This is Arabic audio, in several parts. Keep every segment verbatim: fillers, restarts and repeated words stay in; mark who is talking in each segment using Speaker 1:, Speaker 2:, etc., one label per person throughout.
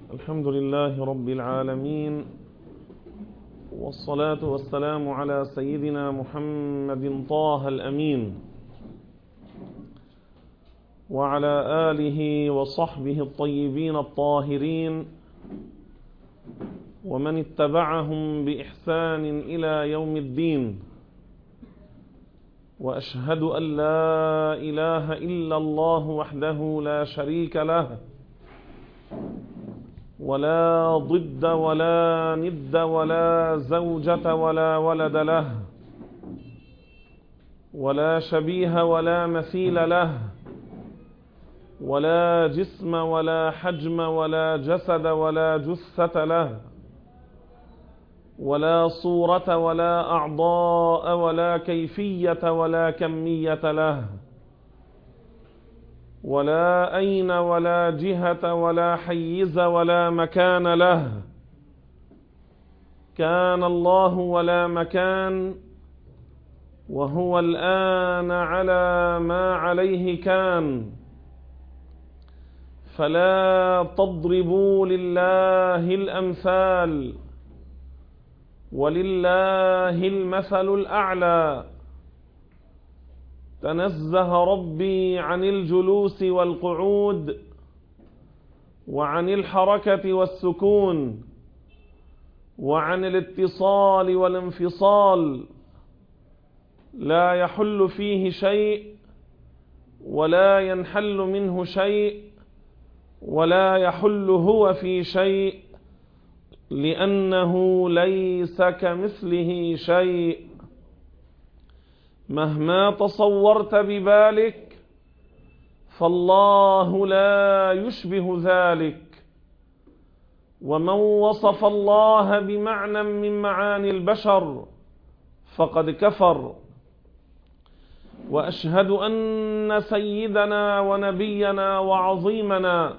Speaker 1: الحمد لله رب العالمين، والصلاة والسلام على سيدنا محمد طه الأمين وعلى آله وصحبه الطيبين الطاهرين ومن اتبعهم بإحسان إلى يوم الدين. وأشهد أن لا إله إلا الله وحده لا شريك له، ولا ضد ولا ند ولا زوجة ولا ولد له، ولا شبيه ولا مثيل له، ولا جسم ولا حجم ولا جسد ولا جثة له، ولا صورة ولا أعضاء ولا كيفية ولا كمية له، ولا أين ولا جهة ولا حيز ولا مكان له. كان الله ولا مكان، وهو الآن على ما عليه كان. فلا تضربوا لله الأمثال، ولله المثل الأعلى. تنزه ربي عن الجلوس والقعود، وعن الحركة والسكون، وعن الاتصال والانفصال. لا يحل فيه شيء، ولا ينحل منه شيء، ولا يحل هو في شيء، لأنه ليس كمثله شيء. مهما تصورت ببالك فالله لا يشبه ذلك. ومن وصف الله بمعنى من معاني البشر فقد كفر. وأشهد أن سيدنا ونبينا وعظيمنا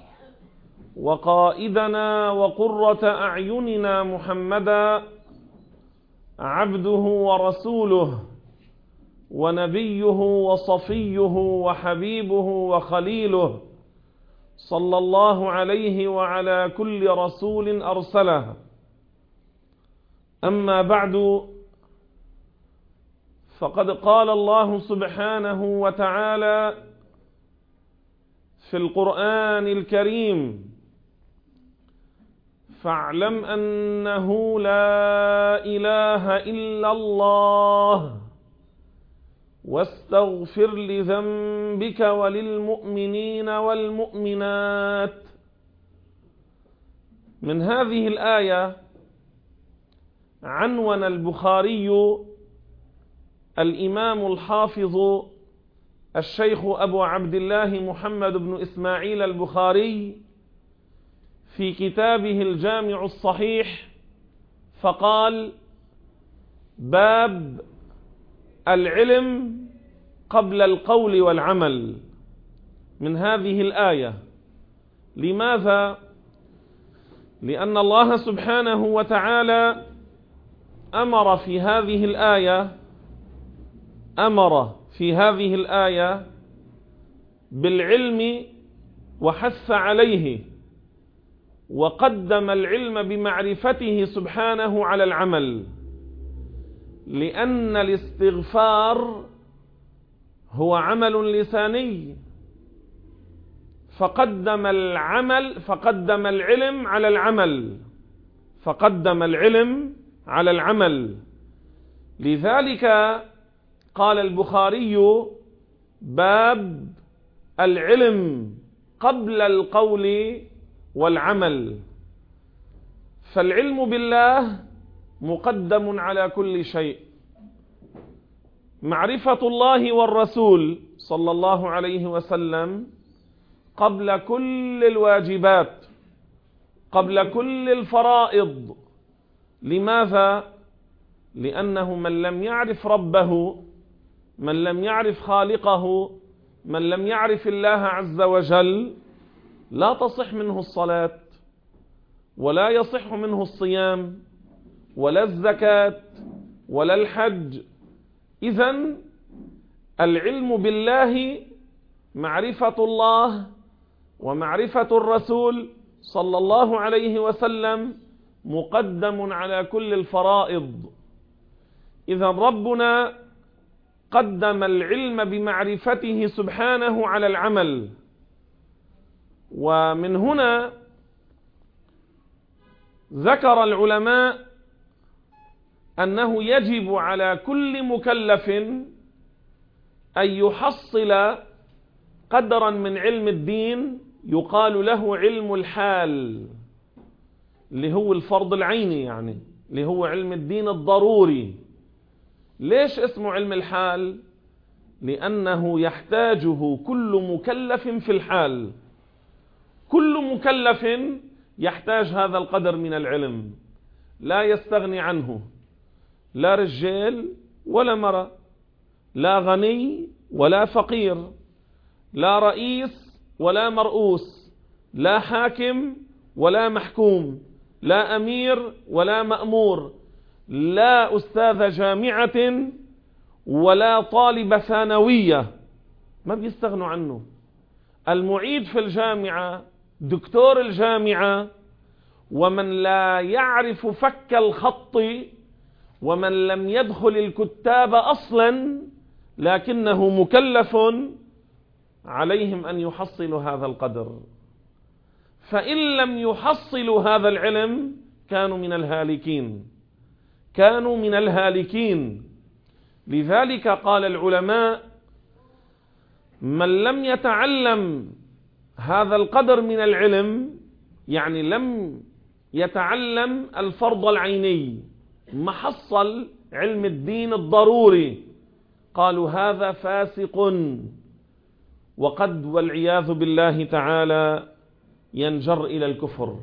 Speaker 1: وقائدنا وقرة أعيننا محمدا عبده ورسوله، ونبيه وصفيه وحبيبه وخليله، صلى الله عليه وعلى كل رسول أرسله. أما بعد، فقد قال الله سبحانه وتعالى في القرآن الكريم: فاعلم أنه لا إله إلا الله، واستغفر لذنبك وللمؤمنين والمؤمنات. من هذه الآية عنون البخاري الإمام الحافظ الشيخ أبو عبد الله محمد بن إسماعيل البخاري في كتابه الجامع الصحيح، فقال: باب العلم قبل القول والعمل. من هذه الآية. لماذا؟ لأن الله سبحانه وتعالى أمر في هذه الآية أمر في هذه الآية بالعلم وحث عليه، وقدم العلم بمعرفته سبحانه على العمل، لأن الاستغفار هو عمل لساني، فقدم العمل فقدم العلم على العمل فقدم العلم على العمل. لذلك قال البخاري: باب العلم قبل القول والعمل. فالعلم بالله مقدم على كل شيء. معرفة الله والرسول صلى الله عليه وسلم قبل كل الواجبات، قبل كل الفرائض. لماذا؟ لأنه من لم يعرف ربه، من لم يعرف خالقه، من لم يعرف الله عز وجل، لا تصح منه الصلاة، ولا يصح منه الصيام، ولا الزكاة، ولا الحج. إذن العلم بالله معرفة الله ومعرفة الرسول صلى الله عليه وسلم مقدم على كل الفرائض. إذا ربنا قدم العلم بمعرفته سبحانه على العمل. ومن هنا ذكر العلماء أنه يجب على كل مكلف أن يحصل قدرا من علم الدين يقال له علم الحال، اللي هو الفرض العيني، يعني اللي هو علم الدين الضروري. ليش اسمه علم الحال؟ لأنه يحتاجه كل مكلف في الحال. كل مكلف يحتاج هذا القدر من العلم، لا يستغني عنه لا رجال ولا مرأة، لا غني ولا فقير، لا رئيس ولا مرؤوس، لا حاكم ولا محكوم، لا أمير ولا مأمور، لا أستاذ جامعة ولا طالب ثانوية، ما بيستغنوا عنه. المعيد في الجامعة، دكتور الجامعة، ومن لا يعرف فك الخط، ومن لم يدخل الكتاب أصلا لكنه مكلف، عليهم أن يحصلوا هذا القدر. فإن لم يحصلوا هذا العلم كانوا من الهالكين، كانوا من الهالكين. لذلك قال العلماء: من لم يتعلم هذا القدر من العلم، يعني لم يتعلم الفرض العيني، محصل علم الدين الضروري، قالوا هذا فاسق، وقد والعياذ بالله تعالى ينجر إلى الكفر.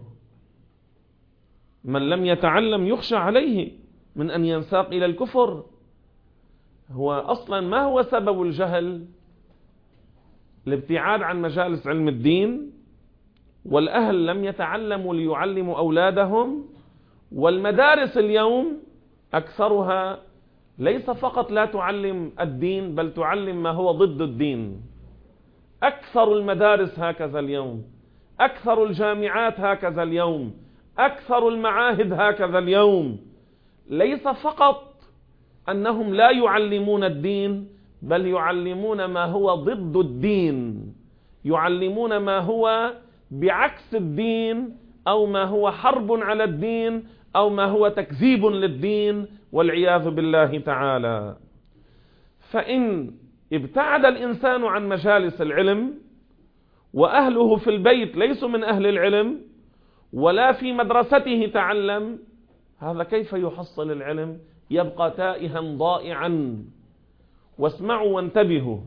Speaker 1: من لم يتعلم يخشى عليه من أن ينساق إلى الكفر. هو أصلا ما هو سبب الجهل؟ الابتعاد عن مجالس علم الدين، والأهل لم يتعلموا ليعلموا أولادهم، والمدارس اليوم أكثرها ليس فقط لا تعلم الدين بل تعلم ما هو ضد الدين. أكثر المدارس هكذا اليوم، أكثر الجامعات هكذا اليوم، أكثر المعاهد هكذا اليوم. ليس فقط أنهم لا يعلمون الدين بل يعلمون ما هو ضد الدين، يعلمون ما هو بعكس الدين، أو ما هو حرب على الدين، أو ما هو تكذيب للدين، والعياذ بالله تعالى. فإن ابتعد الإنسان عن مجالس العلم، وأهله في البيت ليسوا من أهل العلم، ولا في مدرسته تعلم، هذا كيف يحصل العلم؟ يبقى تائها ضائعا. واسمعوا وانتبهوا،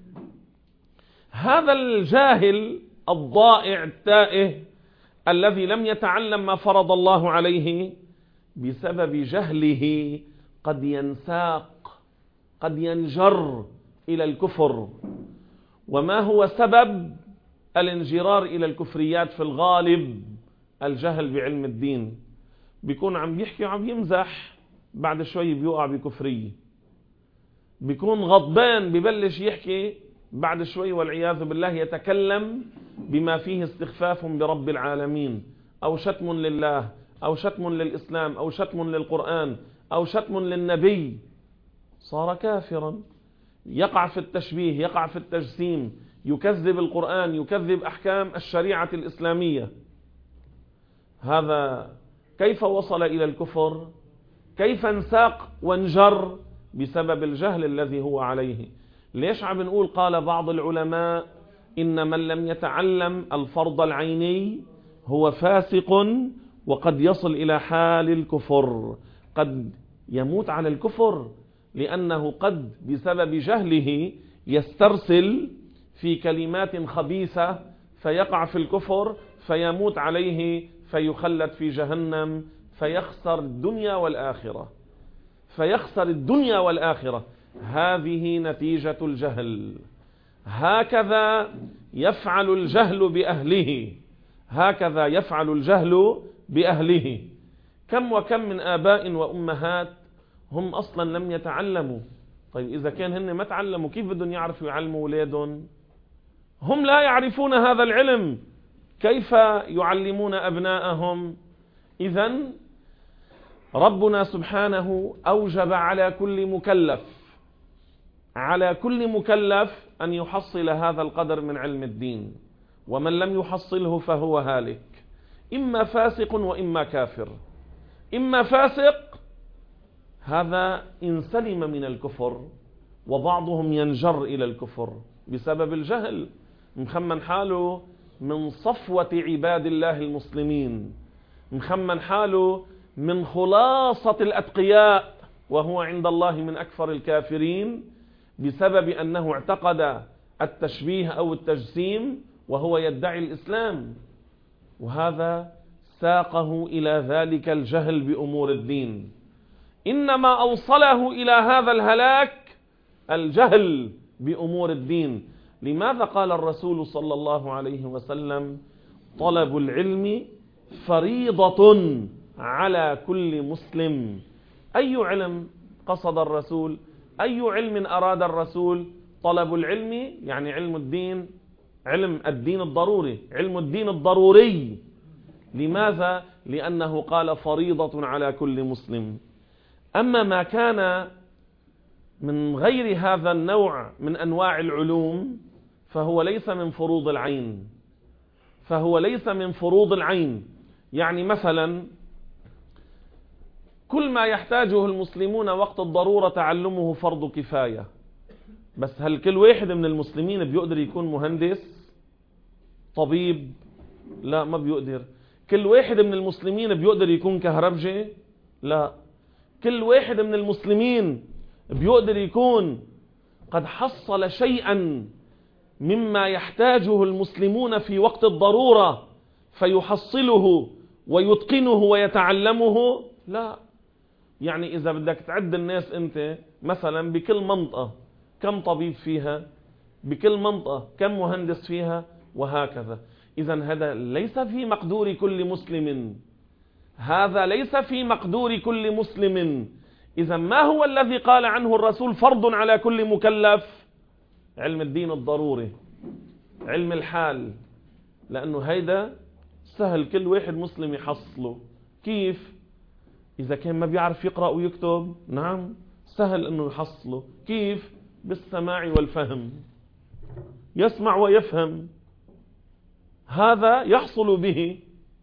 Speaker 1: هذا الجاهل الضائع التائه الذي لم يتعلم ما فرض الله عليه، بسبب جهله قد ينساق، قد ينجر إلى الكفر. وما هو سبب الانجرار إلى الكفريات في الغالب؟ الجهل بعلم الدين. بيكون عم يحكي وعم يمزح، بعد شوي بيوقع بكفرية. بيكون غضبان ببلش يحكي، بعد شوي والعياذ بالله يتكلم بما فيه استخفاف برب العالمين، أو شتم لله، أو شتم للإسلام، أو شتم للقرآن، أو شتم للنبي، صار كافرا. يقع في التشبيه، يقع في التجسيم، يكذب القرآن، يكذب أحكام الشريعة الإسلامية. هذا كيف وصل إلى الكفر؟ كيف انساق وانجر؟ بسبب الجهل الذي هو عليه. ليش عم نقول قال بعض العلماء إن من لم يتعلم الفرض العيني هو فاسق، وقد يصل إلى حال الكفر، قد يموت على الكفر، لأنه قد بسبب جهله يسترسل في كلمات خبيثة فيقع في الكفر فيموت عليه فيخلد في جهنم، فيخسر الدنيا والآخرة، فيخسر الدنيا والآخرة. هذه نتيجة الجهل. هكذا يفعل الجهل بأهله، هكذا يفعل الجهل بأهله. كم وكم من آباء وأمهات هم أصلا لم يتعلموا. طيب إذا كان هن ما تعلموا، كيف بدهم يعرفوا يعلموا أولادهم؟ هم لا يعرفون هذا العلم، كيف يعلمون أبناءهم؟ إذن ربنا سبحانه أوجب على كل مكلف على كل مكلف أن يحصل هذا القدر من علم الدين، ومن لم يحصله فهو هالك، إما فاسق وإما كافر. إما فاسق، هذا إن سلم من الكفر، وبعضهم ينجر إلى الكفر بسبب الجهل، مخمن حاله من صفوة عباد الله المسلمين، مخمن حاله من خلاصة الأتقياء، وهو عند الله من أكثر الكافرين بسبب أنه اعتقد التشبيه أو التجسيم وهو يدعي الإسلام، وهذا ساقه إلى ذلك الجهل بأمور الدين. إنما أوصله إلى هذا الهلاك الجهل بأمور الدين. لماذا قال الرسول صلى الله عليه وسلم: طلب العلم فريضة على كل مسلم؟ أي علم قصد الرسول؟ أي علم أراد الرسول؟ طلب العلم يعني علم الدين، علم الدين الضروري، علم الدين الضروري. لماذا؟ لأنه قال فريضة على كل مسلم. أما ما كان من غير هذا النوع من أنواع العلوم فهو ليس من فروض العين، فهو ليس من فروض العين. يعني مثلا كل ما يحتاجه المسلمون وقت الضرورة تعلمه فرض كفاية، بس هل كل واحد من المسلمين بيقدر يكون مهندس طبيب؟ لا، ما بيقدر. كل واحد من المسلمين بيقدر يكون كهربجي؟ لا. كل واحد من المسلمين بيقدر يكون قد حصل شيئا مما يحتاجه المسلمون في وقت الضرورة فيحصله ويتقنه ويتعلمه؟ لا. يعني إذا بدك تعد الناس أنت مثلا بكل منطقة كم طبيب فيها، بكل منطقة كم مهندس فيها، وهكذا. إذن هذا ليس في مقدور كل مسلم، هذا ليس في مقدور كل مسلم. إذن ما هو الذي قال عنه الرسول فرض على كل مكلف؟ علم الدين الضروري، علم الحال، لأنه هيدا سهل كل واحد مسلم يحصله. كيف؟ إذا كان ما بيعرف يقرأ ويكتب، نعم سهل أنه يحصله. كيف؟ بالسماع والفهم، يسمع ويفهم. هذا يحصل به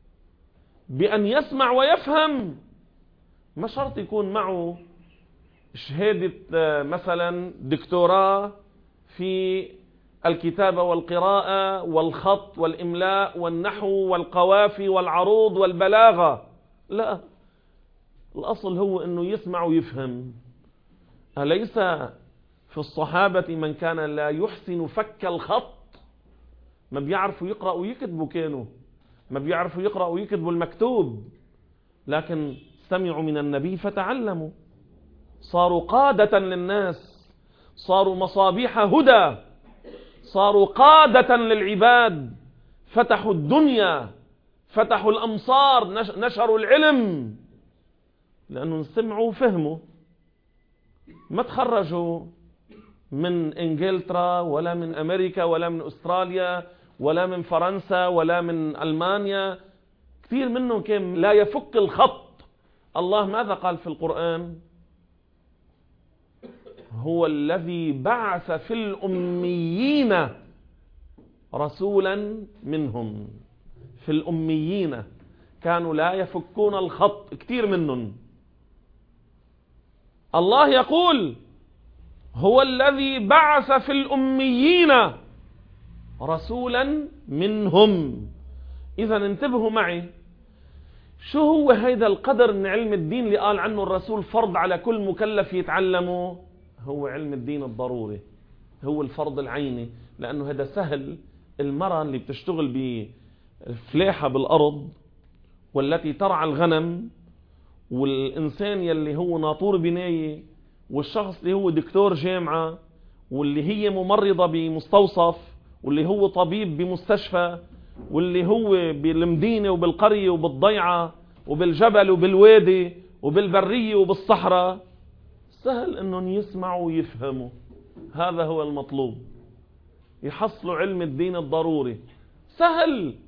Speaker 1: بأن يسمع ويفهم. ما شرط يكون معه شهادة مثلا دكتوراه في الكتابة والقراءة والخط والإملاء والنحو والقوافي والعروض والبلاغة، لا. الأصل هو أنه يسمع ويفهم. أليس في الصحابة من كان لا يحسن فك الخط؟ ما بيعرفوا يقرأ ويكتبوا، كانوا ما بيعرفوا يقرأ ويكتبوا المكتوب، لكن سمعوا من النبي فتعلموا، صاروا قادة للناس، صاروا مصابيح هدى، صاروا قادة للعباد، فتحوا الدنيا، فتحوا الأمصار، نشروا العلم، لأنهم سمعوا وفهموا. ما تخرجوا من إنجلترا ولا من أمريكا ولا من أستراليا ولا من فرنسا ولا من ألمانيا، كثير منهم كان لا يفك الخط. الله ماذا قال في القرآن؟ هو الذي بعث في الأميين رسولا منهم. في الأميين كانوا لا يفكون الخط، كثير منهم. الله يقول هو الذي بعث في الأميين رسولا منهم. إذا انتبهوا معي، شو هو هيدا القدر من علم الدين اللي قال عنه الرسول فرض على كل مكلف يتعلمه؟ هو علم الدين الضروري، هو الفرض العيني. لأنه هذا سهل. المرأة اللي بتشتغل بفلاحة بالأرض، والتي ترعى الغنم، والإنسان يلي هو ناطور بناية، والشخص اللي هو دكتور جامعة، واللي هي ممرضة بمستوصف، واللي هو طبيب بمستشفى، واللي هو بالمدينة وبالقرية وبالضيعة وبالجبل وبالوادي وبالبرية وبالصحراء، سهل انهم يسمعوا ويفهموا. هذا هو المطلوب، يحصلوا علم الدين الضروري. سهل.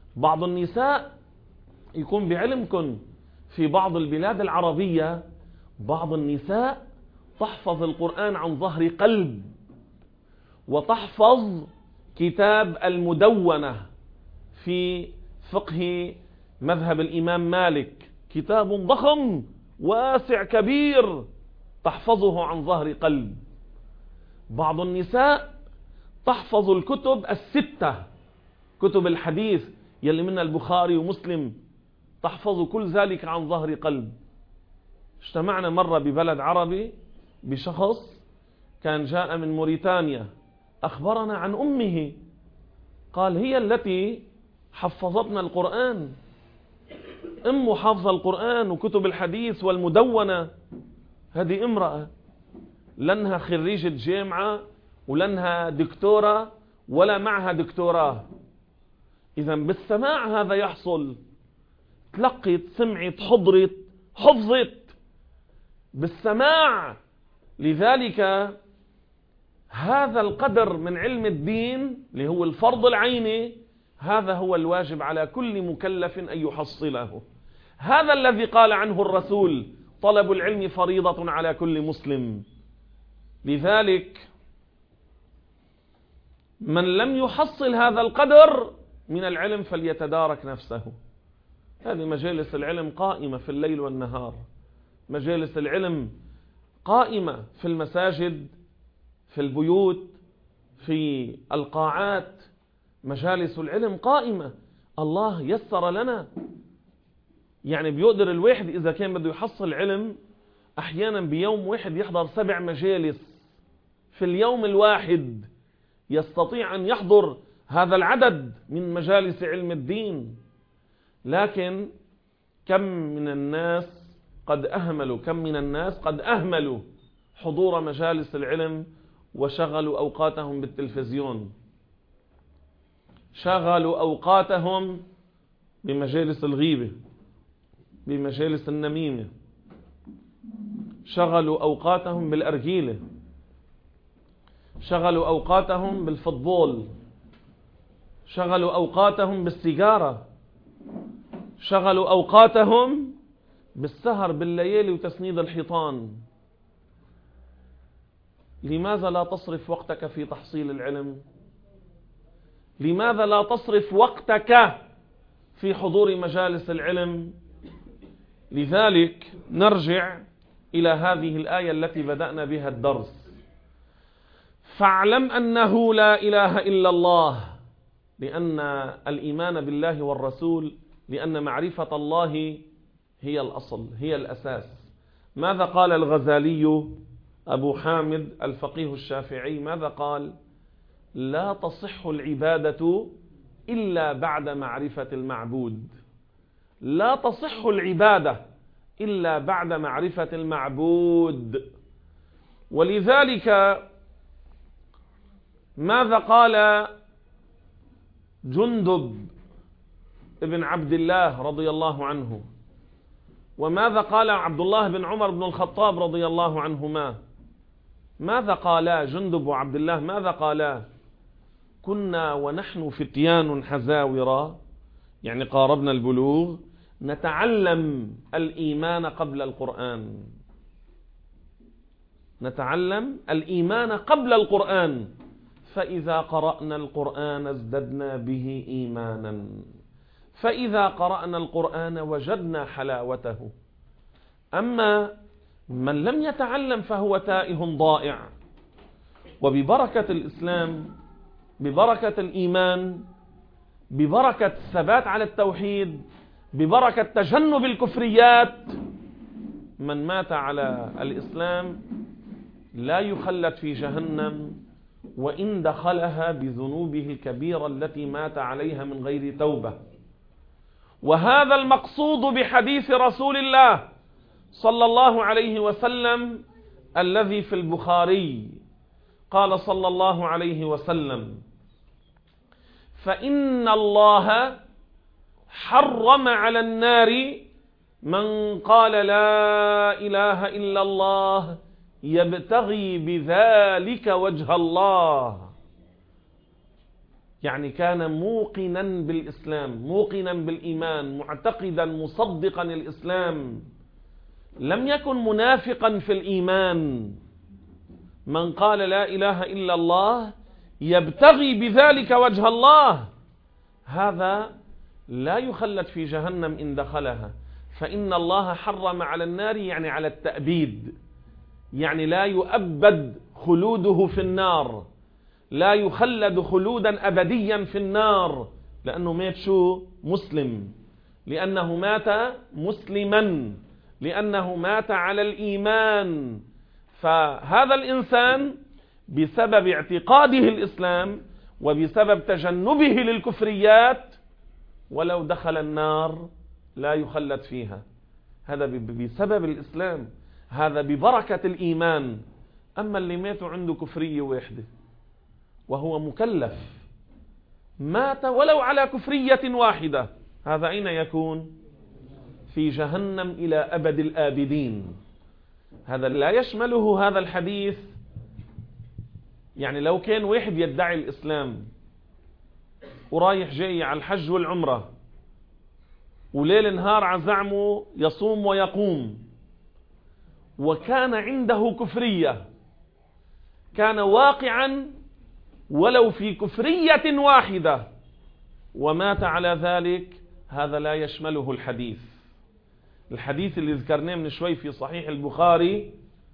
Speaker 1: بعض النساء يكون بعلمكم في بعض البلاد العربية بعض النساء تحفظ القرآن عن ظهر قلب، وتحفظ كتاب المدونة في فقه مذهب الإمام مالك، كتاب ضخم واسع كبير تحفظه عن ظهر قلب. بعض النساء تحفظ الكتب الستة، كتب الحديث يلي منها البخاري ومسلم، تحفظ كل ذلك عن ظهر قلب. اجتمعنا مرة ببلد عربي بشخص كان جاء من موريتانيا، أخبرنا عن أمه، قال هي التي حفظتنا القرآن، أمه حافظة القرآن وكتب الحديث والمدونة. هذه امرأة لنها خريجة جامعة ولنها دكتورة ولا معها دكتوراه. إذا بالسماع هذا يحصل، تلقت، سمعت، حضرت، حفظت بالسماع. لذلك هذا القدر من علم الدين اللي هو الفرض العيني، هذا هو الواجب على كل مكلف أن يحصله. هذا الذي قال عنه الرسول: طلب العلم فريضة على كل مسلم. لذلك من لم يحصل هذا القدر من العلم فليتدارك نفسه. هذه مجالس العلم قائمة في الليل والنهار، مجالس العلم قائمة في المساجد، في البيوت، في القاعات، مجالس العلم قائمة. الله يسر لنا، يعني بيقدر الواحد إذا كان بده يحصل علم أحيانا بيوم واحد يحضر سبع مجالس في اليوم الواحد، يستطيع أن يحضر هذا العدد من مجالس علم الدين. لكن كم من الناس قد أهملوا كم من الناس قد أهملوا حضور مجالس العلم، وشغلوا أوقاتهم بالتلفزيون، شغلوا أوقاتهم بمجالس الغيبة، بمجالس النميمة، شغلوا أوقاتهم بالأرجيلة، شغلوا أوقاتهم بالفوتبول، شغلوا أوقاتهم بالسيجارة، شغلوا أوقاتهم بالسهر بالليالي وتسنيد الحيطان. لماذا لا تصرف وقتك في تحصيل العلم؟ لماذا لا تصرف وقتك في حضور مجالس العلم؟ لذلك نرجع إلى هذه الآية التي بدأنا بها الدرس: فاعلم أنه لا إله إلا الله، لأن الإيمان بالله والرسول، لأن معرفة الله هي الأصل، هي الأساس. ماذا قال الغزالي أبو حامد الفقيه الشافعي؟ ماذا قال؟ لا تصح العبادة إلا بعد معرفة المعبود. لا تصح العبادة إلا بعد معرفة المعبود. ولذلك ماذا قال جندب ابن عبد الله رضي الله عنه؟ وماذا قال عبد الله بن عمر بن الخطاب رضي الله عنهما؟ ماذا قالا جندب وعبد الله؟ ماذا قالا؟ كنا ونحن فتيان حزاورا، يعني قاربنا البلوغ، نتعلم الإيمان قبل القرآن. نتعلم الإيمان قبل القرآن، فإذا قرأنا القرآن ازددنا به إيمانا، فإذا قرأنا القرآن وجدنا حلاوته. أما من لم يتعلم فهو تائه ضائع. وببركة الإسلام، ببركة الإيمان، ببركة الثبات على التوحيد، ببركة تجنب الكفريات، من مات على الإسلام لا يخلد في جهنم، وإن دخلها بذنوبه الكبيرة التي مات عليها من غير توبة. وهذا المقصود بحديث رسول الله صلى الله عليه وسلم الذي في البخاري. قال صلى الله عليه وسلم: فإن الله حرم على النار من قال لا إله إلا الله يبتغي بذلك وجه الله. يعني كان موقنا بالإسلام، موقنا بالإيمان، معتقدا مصدقا الإسلام، لم يكن منافقا في الإيمان. من قال لا إله إلا الله يبتغي بذلك وجه الله، هذا لا يخلد في جهنم إن دخلها، فإن الله حرم على النار يعني على التأبيد، يعني لا يؤبد خلوده في النار، لا يخلد خلودا أبديا في النار، لأنه مات شو؟ مسلم، لأنه مات مسلما، لأنه مات على الإيمان. فهذا الإنسان بسبب اعتقاده الإسلام وبسبب تجنبه للكفريات ولو دخل النار لا يخلد فيها، هذا بسبب الإسلام، هذا ببركة الإيمان. أما اللي ماتوا عنده كفرية واحدة وهو مكلف، مات ولو على كفرية واحدة، هذا أين يكون؟ في جهنم إلى أبد الآبدين. هذا لا يشمله هذا الحديث. يعني لو كان واحد يدعي الإسلام ورايح جاي على الحج والعمرة وليل نهار عزعمه يصوم ويقوم، وكان عنده كفرية، كان واقعا ولو في كفرية واحدة ومات على ذلك، هذا لا يشمله الحديث. الحديث اللي ذكرناه من شوي في صحيح البخاري: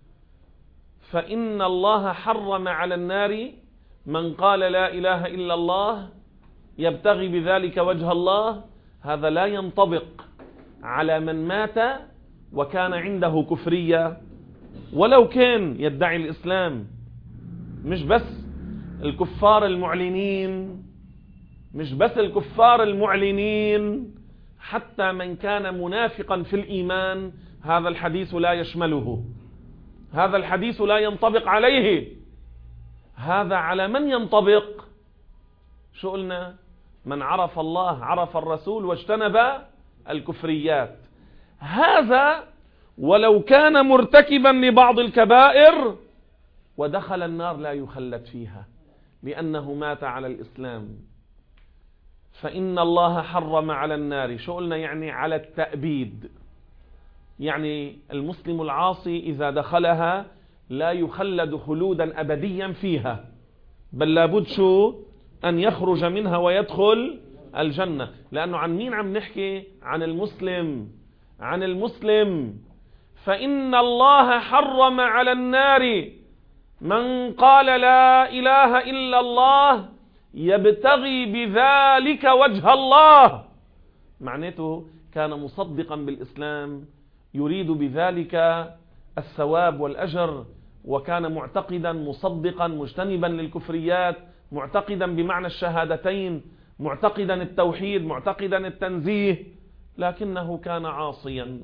Speaker 1: فإن الله حرم على النار من قال لا إله إلا الله يبتغي بذلك وجه الله، هذا لا ينطبق على من مات وكان عنده كفرية ولو كان يدعي الإسلام. مش بس الكفار المعلنين، مش بس الكفار المعلنين، حتى من كان منافقا في الإيمان هذا الحديث لا يشمله، هذا الحديث لا ينطبق عليه. هذا على من ينطبق؟ شو قلنا؟ من عرف الله عرف الرسول واجتنب الكفريات. هذا ولو كان مرتكبا لبعض الكبائر ودخل النار لا يخلد فيها لأنه مات على الإسلام. فإن الله حرم على النار، شو قلنا؟ يعني على التأبيد، يعني المسلم العاصي إذا دخلها لا يخلد خلودا أبديا فيها، بل لابد شو؟ أن يخرج منها ويدخل الجنة. لأنه عن مين عم نحكي؟ عن المسلم، عن المسلم. فإن الله حرم على النار من قال لا إله إلا الله يبتغي بذلك وجه الله، معناته كان مصدقا بالإسلام يريد بذلك الثواب والأجر، وكان معتقدا مصدقا مجتنبا للكفريات، معتقدا بمعنى الشهادتين، معتقدا التوحيد، معتقدا التنزيه، لكنه كان عاصيا،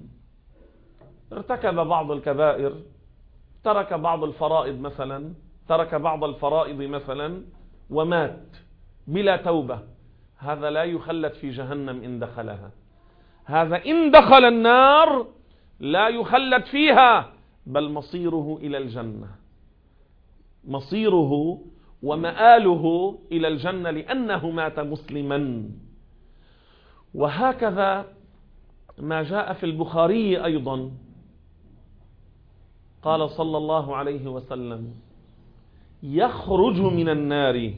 Speaker 1: ارتكب بعض الكبائر، ترك بعض الفرائض مثلا، ترك بعض الفرائض مثلا ومات بلا توبة، هذا لا يخلد في جهنم إن دخلها. هذا إن دخل النار لا يخلد فيها، بل مصيره إلى الجنة، مصيره ومآله إلى الجنة لأنه مات مسلما. وهكذا ما جاء في البخاري أيضا، قال صلى الله عليه وسلم: يخرج من النار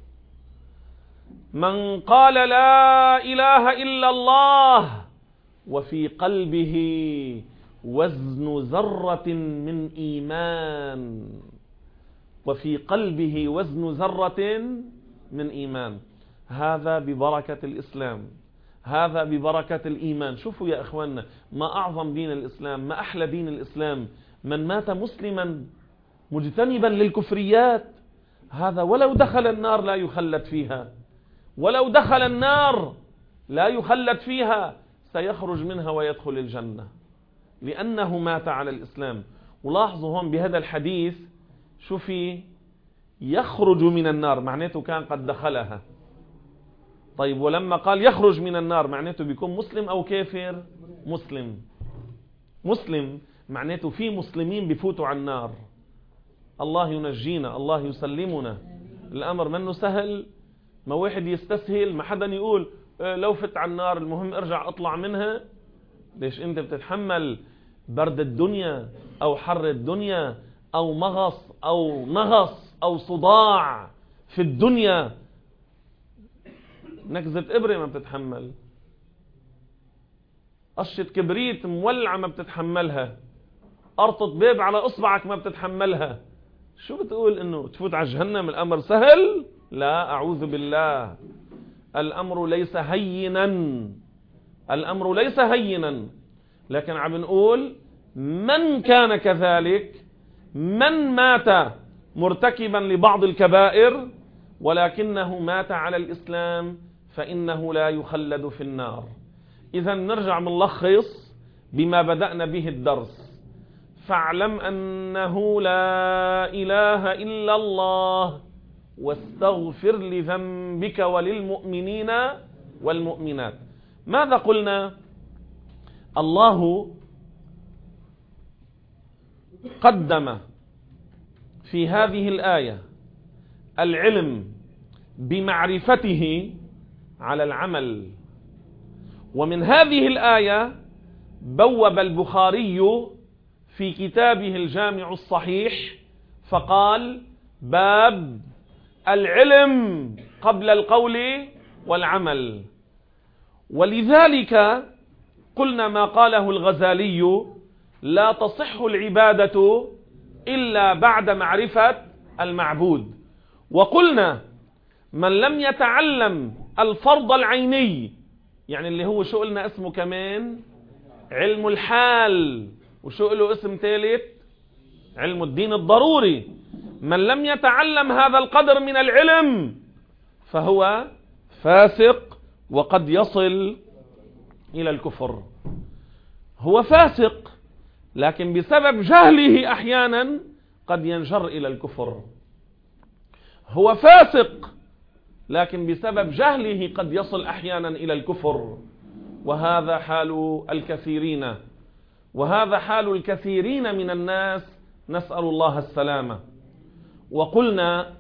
Speaker 1: من قال لا إله إلا الله وفي قلبه وزن ذرة من إيمان، وفي قلبه وزن ذرة من إيمان. هذا ببركة الإسلام، هذا ببركة الإيمان. شوفوا يا إخواننا، ما أعظم دين الإسلام، ما أحلى دين الإسلام. من مات مسلما مجتنبا للكفريات، هذا ولو دخل النار لا يخلد فيها، ولو دخل النار لا يخلد فيها، سيخرج منها ويدخل الجنة لأنه مات على الإسلام. ولاحظوا هون بهذا الحديث شو في؟ يخرج من النار، معناته كان قد دخلها. طيب ولما قال يخرج من النار معناته بيكون مسلم أو كافر؟ مسلم. مسلم معناته في مسلمين بفوتوا على النار. الله ينجينا، الله يسلمنا. الأمر منه سهل، ما واحد يستسهل، ما حدا يقول لو فت على النار المهم ارجع اطلع منها. ليش انت بتتحمل برد الدنيا او حر الدنيا او مغص او نغص او صداع في الدنيا؟ نكزة ابرة ما بتتحمل، قشة كبريت مولعة ما بتتحملها، قرطة بيب على اصبعك ما بتتحملها. شو بتقول انه تفوت على جهنم الامر سهل؟ لا، اعوذ بالله. الامر ليس هينا، الامر ليس هينا. لكن عم نقول من كان كذلك، من مات مرتكبا لبعض الكبائر ولكنه مات على الإسلام فإنه لا يخلد في النار. إذا نرجع نلخص بما بدأنا به الدرس. فاعلم أنه لا إله إلا الله واستغفر لذنبك وللمؤمنين والمؤمنات. ماذا قلنا؟ الله قدم في هذه الآية العلم بمعرفته على العمل. ومن هذه الآية بوب البخاري في كتابه الجامع الصحيح فقال: باب العلم قبل القول والعمل. ولذلك قلنا ما قاله الغزالي: لا تصح العبادة إلا بعد معرفة المعبود. وقلنا من لم يتعلم الفرض العيني، يعني اللي هو شو قلنا اسمه كمان؟ علم الحال. وشو له اسم ثالث؟ علم الدين الضروري. من لم يتعلم هذا القدر من العلم فهو فاسق وقد يصل إلى الكفر. هو فاسق لكن بسبب جهله أحيانا قد ينجر إلى الكفر. هو فاسق لكن بسبب جهله قد يصل أحيانا إلى الكفر. وهذا حال الكثيرين، وهذا حال الكثيرين من الناس، نسأل الله السلامة. وقلنا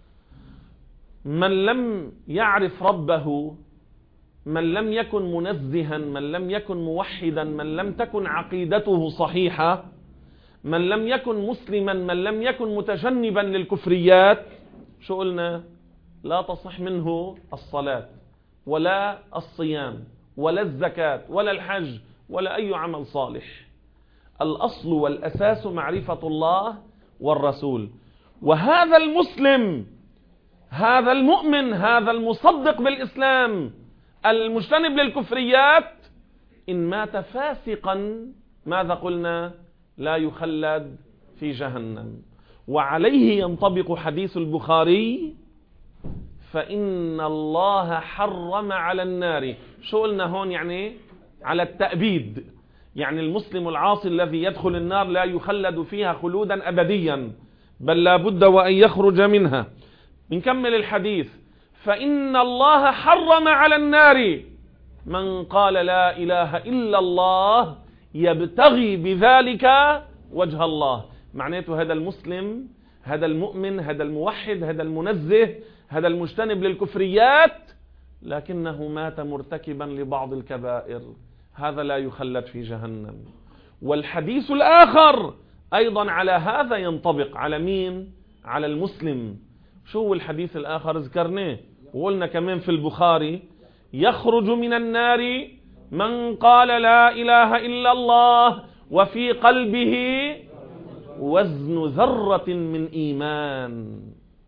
Speaker 1: من لم يعرف ربه، من لم يكن منزها، من لم يكن موحدا، من لم تكن عقيدته صحيحة، من لم يكن مسلما، من لم يكن متجنبا للكفريات، شو قلنا؟ لا تصح منه الصلاة ولا الصيام ولا الزكاة ولا الحج ولا أي عمل صالح. الأصل والأساس معرفة الله والرسول. وهذا المسلم، هذا المؤمن، هذا المصدق بالإسلام المجتنب للكفريات، إن مات فاسقا ماذا قلنا؟ لا يخلد في جهنم. وعليه ينطبق حديث البخاري: فإن الله حرم على النار. شو قلنا هون؟ يعني على التأبيد، يعني المسلم العاصي الذي يدخل النار لا يخلد فيها خلودا أبديا، بل لا بد وأن يخرج منها. نكمل الحديث: فإن الله حرم على النار من قال لا إله إلا الله يبتغي بذلك وجه الله. معناته هذا المسلم، هذا المؤمن، هذا الموحد، هذا المنزه، هذا المجتنب للكفريات، لكنه مات مرتكبا لبعض الكبائر، هذا لا يخلد في جهنم. والحديث الآخر أيضا على هذا ينطبق. على مين؟ على المسلم. شو هو الحديث الآخر؟ ذكرناه وقلنا كمان في البخاري: يخرج من النار من قال لا إله إلا الله وفي قلبه وزن ذرة من إيمان.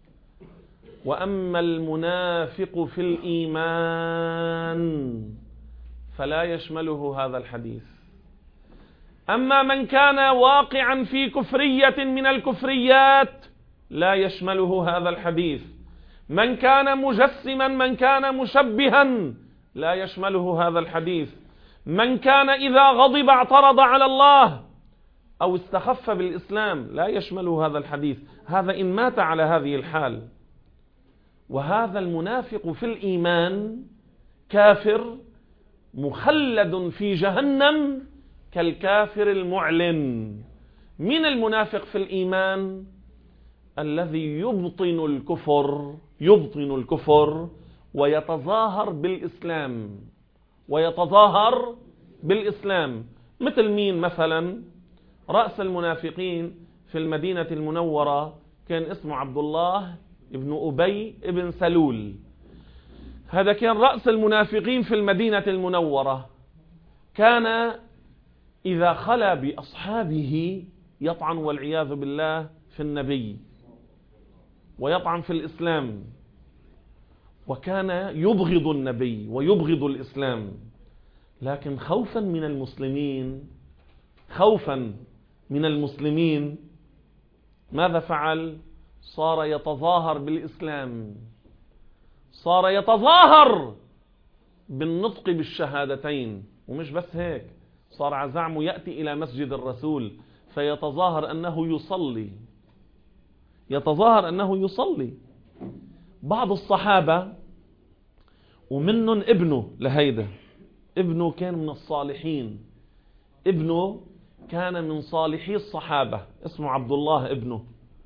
Speaker 1: وأما المنافق في الإيمان فلا يشمله هذا الحديث. أما من كان واقعا في كفرية من الكفريات لا يشمله هذا الحديث. من كان مجسما، من كان مشبها لا يشمله هذا الحديث. من كان إذا غضب اعترض على الله أو استخف بالإسلام لا يشمله هذا الحديث. هذا إن مات على هذه الحال. وهذا المنافق في الإيمان كافر مخلد في جهنم كالكافر المعلن. من المنافق في الإيمان؟ الذي يبطن الكفر، يبطن الكفر ويتظاهر بالإسلام ويتظاهر بالإسلام. مثل مين مثلا؟ رأس المنافقين في المدينة المنورة كان اسمه عبد الله ابن أبي ابن سلول. هذا كان رأس المنافقين في المدينة المنورة. كان إذا خلا بأصحابه يطعن والعياذ بالله في النبي ويطعن في الإسلام، وكان يبغض النبي ويبغض الإسلام. لكن خوفا من المسلمين خوفا من المسلمين ماذا فعل؟ صار يتظاهر بالإسلام، صار يتظاهر بالنطق بالشهادتين. ومش بس هيك، صار عزعمه يأتي إلى مسجد الرسول فيتظاهر أنه يصلي يتظاهر أنه يصلي. بعض الصحابة ومنهم ابنه لهيدا، ابنه كان من الصالحين، ابنه كان من صالحي الصحابة، اسمه عبد الله ابنه.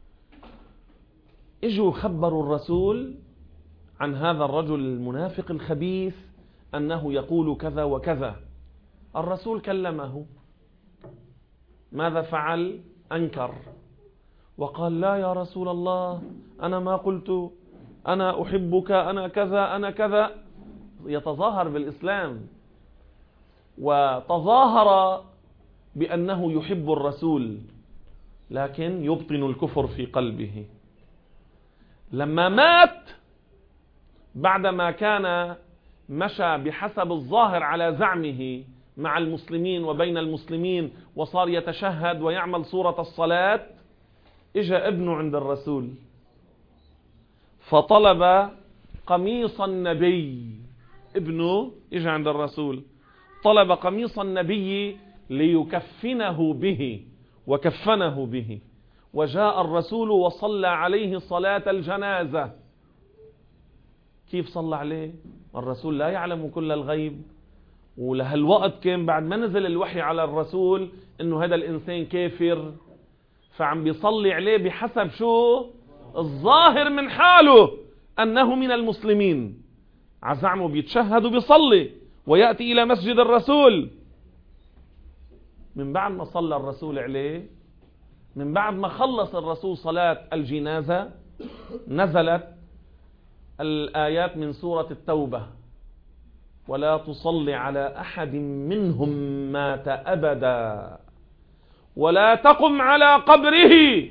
Speaker 1: اجوا خبروا الرسول عن هذا الرجل المنافق الخبيث أنه يقول كذا وكذا. الرسول كلمه، ماذا فعل؟ أنكر وقال لا يا رسول الله، أنا ما قلت، أنا أحبك، أنا كذا أنا كذا. يتظاهر بالإسلام وتظاهر بأنه يحب الرسول، لكن يبطن الكفر في قلبه. لما مات بعدما كان مشى بحسب الظاهر على زعمه مع المسلمين وبين المسلمين وصار يتشهد ويعمل صورة الصلاة، اجى ابنه عند الرسول فطلب قميص النبي. ابنه اجى عند الرسول طلب قميص النبي ليكفنه به وكفنه به. وجاء الرسول وصلى عليه صلاة الجنازة. كيف صلى عليه؟ الرسول لا يعلم كل الغيب، ولهالوقت كان بعد ما نزل الوحي على الرسول انه هذا الانسان كافر، فعم بيصلي عليه بحسب شو؟ الظاهر من حاله انه من المسلمين. عزعمه بيتشهد وبيصلي ويأتي الى مسجد الرسول. من بعد ما صلى الرسول عليه، من بعد ما خلص الرسول صلاة الجنازة، نزلت الآيات من سورة التوبة: ولا تصل على أحد منهم مات أبدا ولا تقم على قبره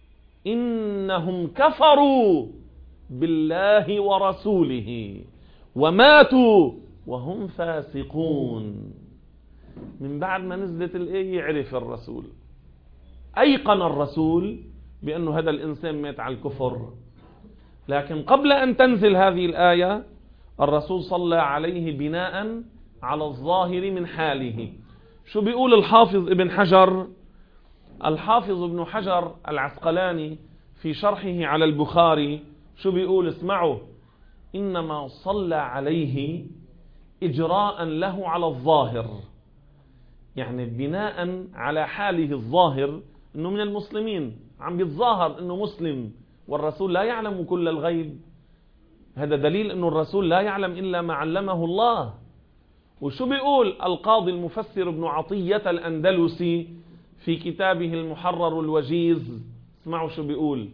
Speaker 1: إنهم كفروا بالله ورسوله وماتوا وهم فاسقون. من بعد ما نزلت الآية عرف الرسول، أيقن الرسول بأنه هذا الإنسان مات على الكفر. لكن قبل أن تنزل هذه الآية الرسول صلى عليه بناء على الظاهر من حاله. شو بيقول الحافظ ابن حجر؟ الحافظ ابن حجر العسقلاني في شرحه على البخاري شو بيقول؟ اسمعوا: إنما صلى عليه إجراء له على الظاهر، يعني بناء على حاله الظاهر انه من المسلمين، عم بيتظاهر انه مسلم، والرسول لا يعلم كل الغيب. هذا دليل انه الرسول لا يعلم الا ما علمه الله. وشو بيقول القاضي المفسر ابن عطية الأندلسي في كتابه المحرر الوجيز؟ اسمعوا شو بيقول: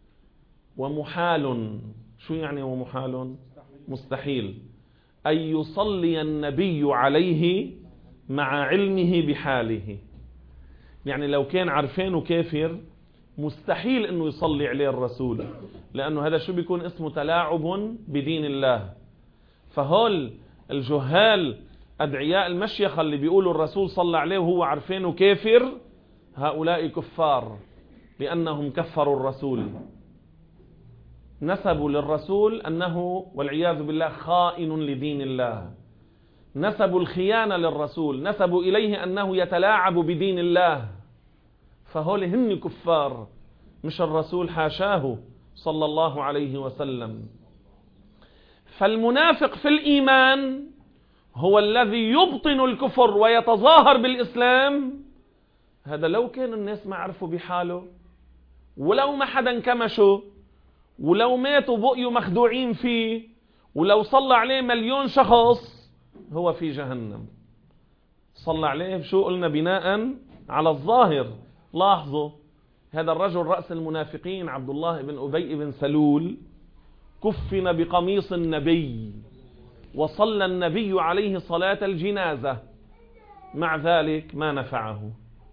Speaker 1: ومحال. شو يعني ومحال؟ مستحيل أن يصلي النبي عليه مع علمه بحاله. يعني لو كان عرفانه كافر مستحيل انه يصلي عليه الرسول، لانه هذا شو بيكون اسمه؟ تلاعب بدين الله. فهول الجهال ادعياء المشيخة اللي بيقولوا الرسول صلى عليه وهو عرفانه كافر، هؤلاء كفار لانهم كفروا الرسول، نسبوا للرسول انه والعياذ بالله خائن لدين الله، نسبوا الخيانة للرسول، نسبوا إليه أنه يتلاعب بدين الله. فهول هم كفار، مش الرسول حاشاه صلى الله عليه وسلم. فالمنافق في الإيمان هو الذي يبطن الكفر ويتظاهر بالإسلام. هذا لو كان الناس ما عرفوا بحاله، ولو ما حدا كمشه، ولو ماتوا بقيوا مخدوعين فيه، ولو صلى عليه مليون شخص هو في جهنم. صلى عليه شو قلنا؟ بناء على الظاهر. لاحظوا هذا الرجل رأس المنافقين عبد الله بن أبي بن سلول كفن بقميص النبي وصلى النبي عليه صلاة الجنازة، مع ذلك ما نفعه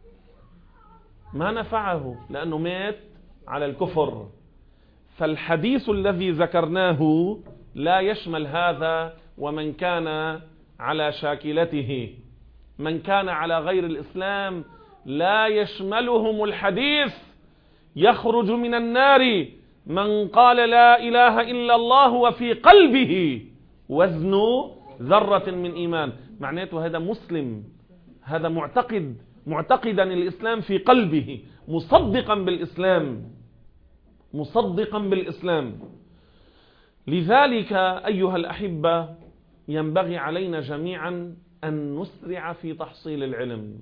Speaker 1: ما نفعه لأنه مات على الكفر. فالحديث الذي ذكرناه لا يشمل هذا ومن كان على شاكلته. من كان على غير الإسلام لا يشملهم الحديث. يخرج من النار من قال لا إله إلا الله وفي قلبه وزن ذرة من إيمان. معناته هذا مسلم، هذا معتقد معتقدا الإسلام في قلبه، مصدقا بالإسلام مصدقا بالإسلام. لذلك أيها الأحبة ينبغي علينا جميعا أن نسرع في تحصيل العلم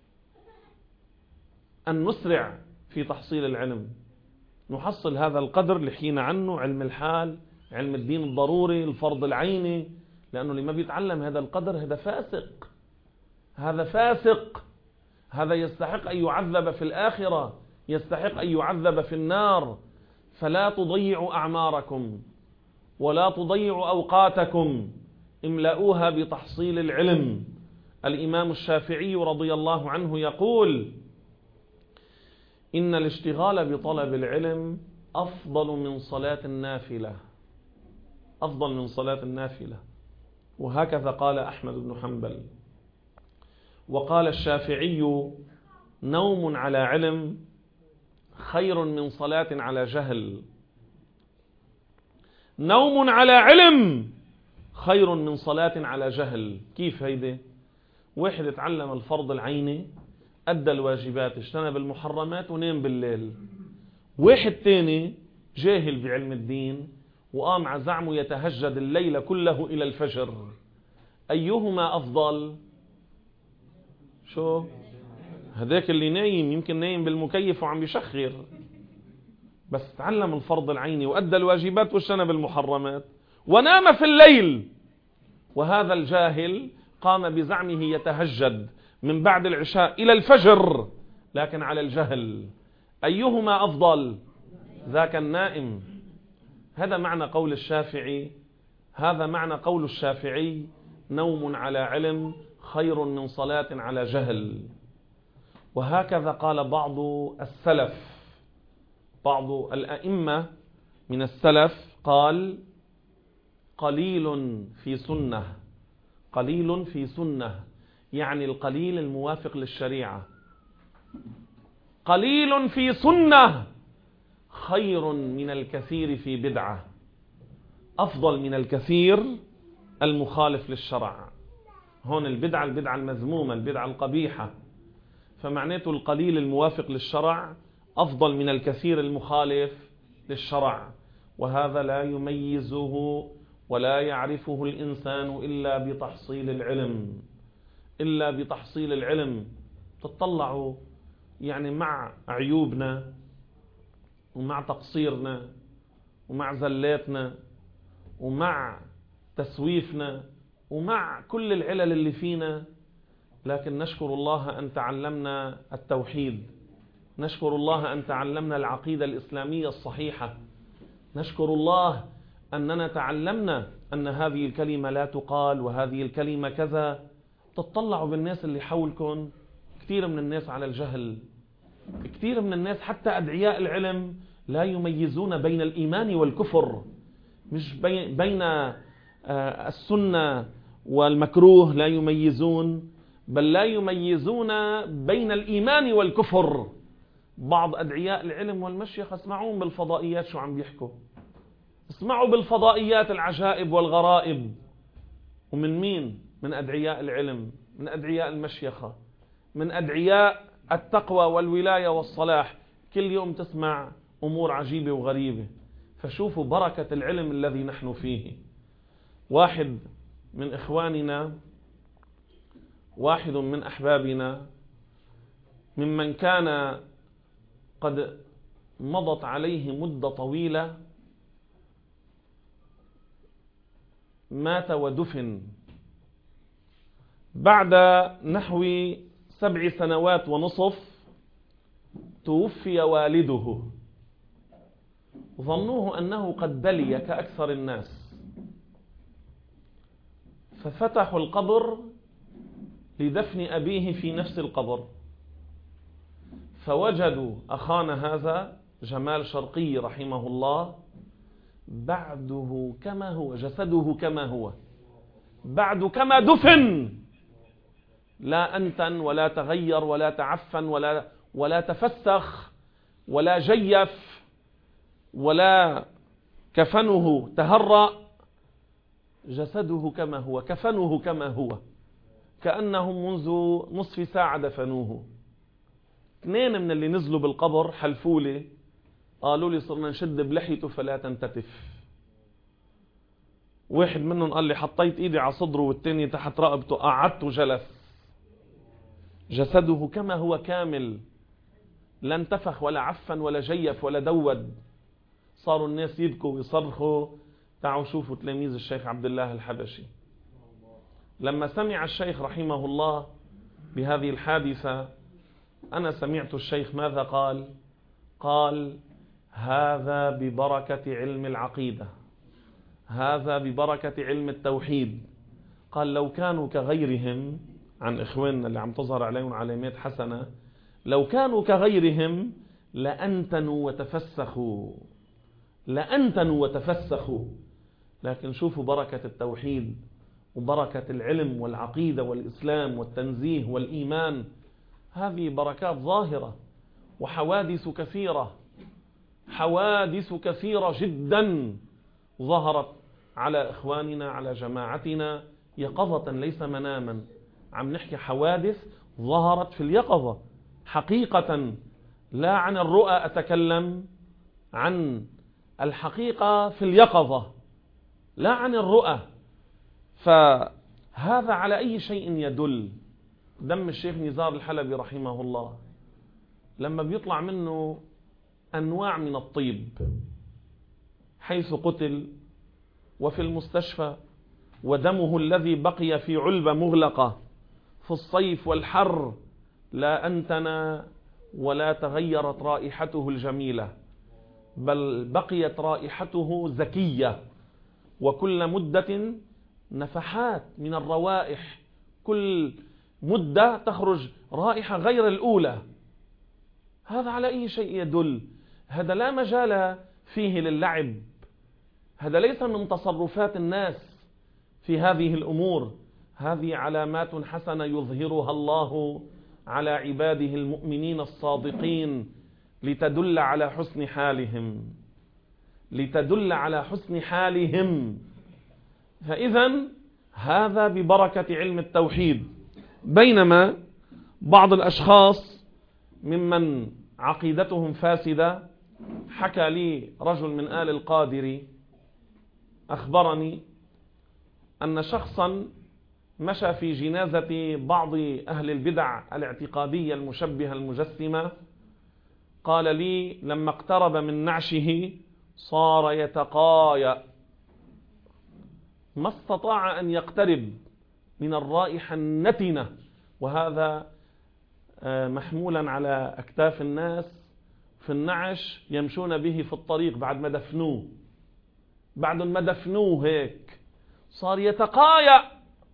Speaker 1: أن نسرع في تحصيل العلم نحصل هذا القدر اللي حكينا عنه، علم الحال، علم الدين الضروري، الفرض العيني. لأنه اللي ما بيتعلم هذا القدر هذا فاسق هذا فاسق هذا يستحق أن يعذب في الآخرة، يستحق أن يعذب في النار. فلا تضيعوا أعماركم ولا تضيعوا أوقاتكم، املأوها بتحصيل العلم. الإمام الشافعي رضي الله عنه يقول: إن الاشتغال بطلب العلم أفضل من صلاة النافلة أفضل من صلاة النافلة. وهكذا قال أحمد بن حنبل. وقال الشافعي: نوم على علم خير من صلاة على جهل. نوم على علم خير من صلاة على جهل. كيف هيدا؟ واحد اتعلم الفرض العيني، أدى الواجبات، اجتنب المحرمات، ونام بالليل. واحد تاني جاهل بعلم الدين وقام على زعمه يتهجد الليل كله إلى الفجر. أيهما أفضل؟ شو؟ هذاك اللي نايم، يمكن نايم بالمكيف وعم بيشخر، بس تعلم الفرض العيني وأدى الواجبات واجتنب المحرمات ونام في الليل. وهذا الجاهل قام بزعمه يتهجد من بعد العشاء إلى الفجر، لكن على الجهل. أيهما أفضل؟ ذاك النائم. هذا معنى قول الشافعي هذا معنى قول الشافعي: نوم على علم خير من صلاة على جهل. وهكذا قال بعض السلف، بعض الأئمة من السلف قال: قليل في سنة قليل في سنة يعني القليل الموافق للشريعة. قليل في سنة خير من الكثير في بدعة، أفضل من الكثير المخالف للشرع. هون البدعة البدعة المذمومة، البدعة القبيحة. فمعناته القليل الموافق للشرع أفضل من الكثير المخالف للشرع. وهذا لا يميزه ولا يعرفه الإنسان إلا بتحصيل العلم إلا بتحصيل العلم. تطلعوا يعني مع عيوبنا ومع تقصيرنا ومع زلاتنا ومع تسويفنا ومع كل العلل اللي فينا، لكن نشكر الله أن تعلمنا التوحيد، نشكر الله أن تعلمنا العقيدة الإسلامية الصحيحة، نشكر الله أننا تعلمنا أن هذه الكلمة لا تقال وهذه الكلمة كذا. تطلعوا بالناس اللي حولكم، كثير من الناس على الجهل، كثير من الناس حتى أدعياء العلم لا يميزون بين الإيمان والكفر، مش بين السنة والمكروه لا يميزون، بل لا يميزون بين الإيمان والكفر. بعض أدعياء العلم والمشيخ اسمعون بالفضائيات شو عم بيحكوا، اسمعوا بالفضائيات العجائب والغرائب. ومن مين؟ من أدعياء العلم، من أدعياء المشيخة، من أدعياء التقوى والولاية والصلاح. كل يوم تسمع أمور عجيبة وغريبة. فشوفوا بركة العلم الذي نحن فيه. واحد من إخواننا، واحد من أحبابنا، ممن كان قد مضت عليه مدة طويلة مات ودفن. بعد نحو سبع سنوات ونصف توفي والده، ظنوه أنه قد بلي كأكثر الناس، ففتحوا القبر لدفن أبيه في نفس القبر، فوجدوا أخانا هذا جمال شرقي رحمه الله بعده كما هو، جسده كما هو، بعد كما دفن، لا أنتن ولا تغير ولا تعفن ولا ولا تفسخ ولا جيف ولا كفنه تهرأ، جسده كما هو، كفنه كما هو، كأنهم منذ نصف ساعة دفنوه. اثنين من اللي نزلوا بالقبر حلفوا لي، قالوا لي صرنا نشد بلحيته فلا تنتتف. واحد منهم قال لي حطيت ايدي على صدره والتاني تحت رقبته، قعدت وجلس. جسده كما هو كامل، لا انتفخ ولا عفن ولا جيف ولا دود. صاروا الناس يبكوا ويصرخوا تعالوا شوفوا تلاميذ الشيخ عبد الله الحبشي. لما سمع الشيخ رحمه الله بهذه الحادثة، أنا سمعت الشيخ ماذا قال؟ قال هذا ببركة علم العقيدة، هذا ببركة علم التوحيد. قال لو كانوا كغيرهم، عن إخواننا اللي عم تظهر عليهم علامات حسنة، لو كانوا كغيرهم لأنتنوا وتفسخوا، لأنتنوا وتفسخوا. لكن شوفوا بركة التوحيد وبركة العلم والعقيدة والإسلام والتنزيه والإيمان، هذه بركات ظاهرة. وحوادث كثيرة، حوادث كثيرة جدا ظهرت على إخواننا، على جماعتنا يقظة ليس مناما. عم نحكي حوادث ظهرت في اليقظة حقيقة، لا عن الرؤى أتكلم، عن الحقيقة في اليقظة لا عن الرؤى. فهذا على أي شيء يدل؟ دم الشيخ نزار الحلبي رحمه الله لما بيطلع منه أنواع من الطيب حيث قتل وفي المستشفى، ودمه الذي بقي في علبة مغلقة في الصيف والحر لا أنتنى ولا تغيرت رائحته الجميلة، بل بقيت رائحته زكية، وكل مدة نفحات من الروائح، كل مدة تخرج رائحة غير الأولى. هذا على أي شيء يدل؟ هذا لا مجال فيه للعب، هذا ليس من تصرفات الناس في هذه الأمور، هذه علامات حسنة يظهرها الله على عباده المؤمنين الصادقين لتدل على حسن حالهم، لتدل على حسن حالهم. فإذا هذا ببركة علم التوحيد. بينما بعض الأشخاص ممن عقيدتهم فاسدة، حكى لي رجل من آل القادر أخبرني أن شخصا مشى في جنازة بعض أهل البدع الاعتقادية المشبهة المجسمة، قال لي لما اقترب من نعشه صار يتقايأ، ما استطاع أن يقترب من الرائحة النتنة، وهذا محمولا على أكتاف الناس في النعش يمشون به في الطريق بعد ما دفنوه، بعد ما دفنوه هيك صار يتقايأ.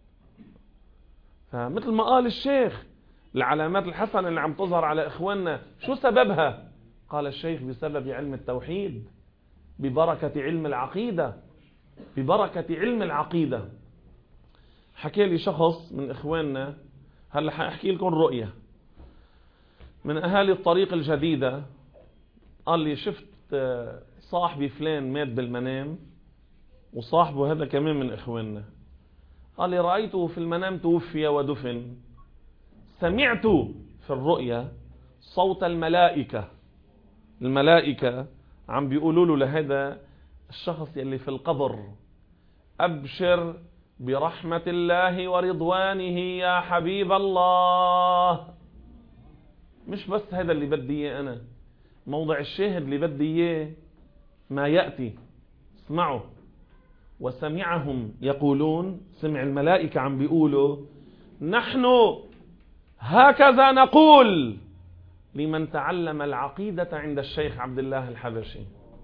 Speaker 1: فمثل ما قال الشيخ العلامات الحسنة اللي عم تظهر على إخواننا شو سببها؟ قال الشيخ بسبب علم التوحيد، ببركة علم العقيدة، ببركة علم العقيدة. حكي لي شخص من إخواننا، هلا حأحكي لكم رؤية من أهالي الطريق الجديدة، قال لي شفت صاحبي فلان مات بالمنام، وصاحبه هذا كمان من إخواننا، قال لي رأيته في المنام توفي ودفن، سمعت في الرؤية صوت الملائكة، الملائكة عم بيقولوا له لهذا الشخص يلي في القبر أبشر برحمة الله ورضوانه يا حبيب الله. مش بس هذا اللي بدي اياه أنا، موضع الشاهد اللي بدي اياه ما يأتي، اسمعوا وسمعهم يقولون، سمع الملائكة عم بيقولوا نحن هكذا نقول لمن تعلم العقيدة عند الشيخ عبد الله الحبشي.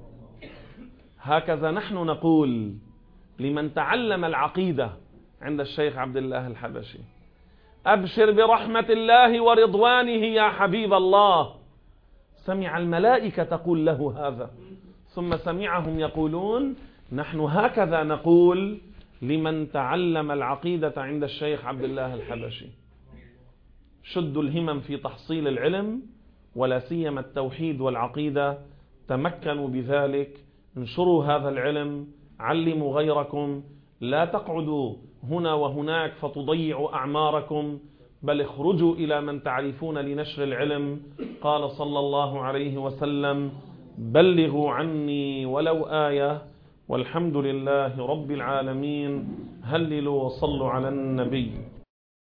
Speaker 1: هكذا نحن نقول لمن تعلم العقيدة عند الشيخ عبد الله الحبشي. أبشر برحمة الله ورضوانه يا حبيب الله. سمع الملائكة تقول له هذا، ثم سمعهم يقولون نحن هكذا نقول لمن تعلم العقيدة عند الشيخ عبد الله الحبشي. شدوا الهمم في تحصيل العلم، ولا سيما التوحيد والعقيدة، تمكنوا بذلك، انشروا هذا العلم، علموا غيركم، لا تقعدوا هنا وهناك فتضيعوا أعماركم، بل اخرجوا إلى من تعرفون لنشر العلم. قال صلى الله عليه وسلم: بلغوا عني ولو آية، والحمد لله رب العالمين. هللوا وصلوا على النبي.